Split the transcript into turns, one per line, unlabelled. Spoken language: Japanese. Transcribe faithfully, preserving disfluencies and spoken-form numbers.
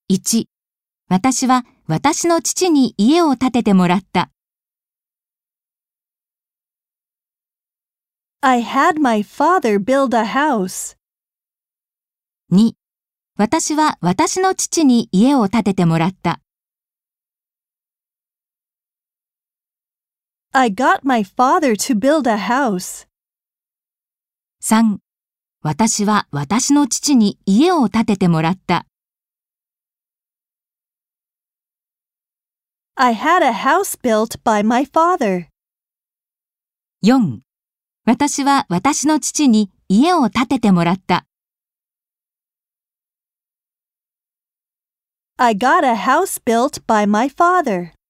いち、私は私の父に家を建ててもらった。
I had my father build a house.
に、私は私の父に家を建ててもらった。
I got my father to build a house.
さん、私は私の父に家を建ててもらった。
I had a house built by my father.
よん、私は私の父に家を建ててもらった。
I got a house built by my father.